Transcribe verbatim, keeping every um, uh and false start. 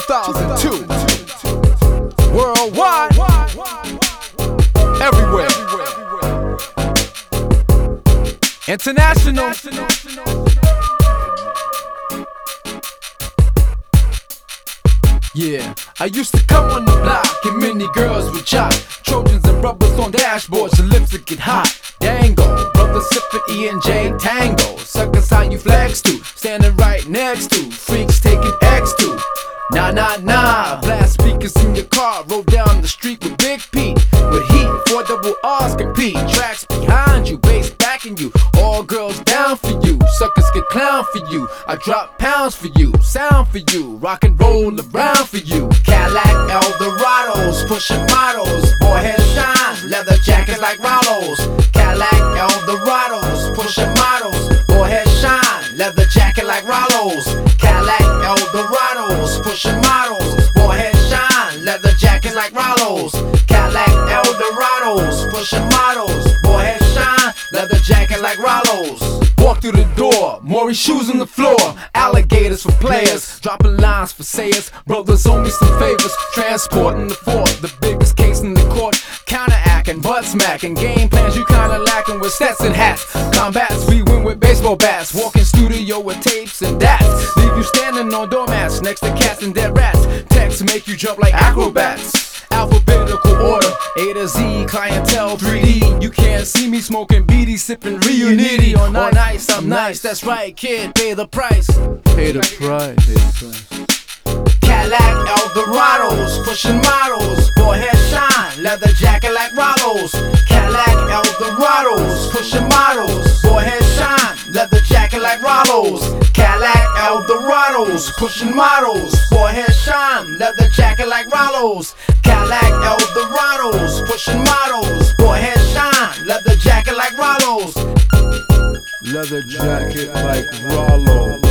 thousand two. Worldwide, everywhere. International. Yeah, I used to come on the block and many girls would chop. Trojans and rubbers on dashboards, the lips would get hot. Dango, brothers sipping E and J Tango. Suckers how you flex to, standing right next to freaks taking X to. Nah, nah, nah, blast speakers in your car. Roll down the street with Big P. With heat, four double R's compete. Tracks behind you, bass backing you. All girls down for you, suckers get clown for you. I drop pounds for you, sound for you. Rock and roll around for you. Cadillac Eldorados, pushing models. Boy head shine, leather jackets like Rollos. Cadillac Eldorados, pushing models. Boy head shine, leather jacket like Rollos. Cadillac Eldorados, pushing models. Boy head shine, leather jackets like Rollos. Cadillac Eldorados, pushing models. Boy head shine, leather jacket like Rollos. Walk through the door, Maury shoes on the floor. Alligators for players, dropping lines for sayers. Brothers owe me some favors, transporting the fort. The biggest case in the court, counteracting, butt smacking. Game plans you kinda lacking with Stetson hats. Combats, we win with baseball bats. Walking studio with tapes and dats. Leave you standing on doormats next to cats and dead rats. Texts make you jump like acrobats. Alphabetical order, A to Z, clientele three D. You can't see me smoking B D, sipping Rio Nitty. On ice, I'm nice, that's right, kid, pay the price. Pay the price. Pay the price. Cadillac Eldorados, pushing models. Boy head shine, leather jacket like Rollos. Cadillac Eldorados, pushing models. Boy head shine, leather jacket like Rollos. Cadillac Eldorados, pushing models. Boy head shine, leather jacket like Rollos. Cadillac Eldorados, pushing models. Boy head shine, leather jacket like Rollos. Leather jacket like Rollo.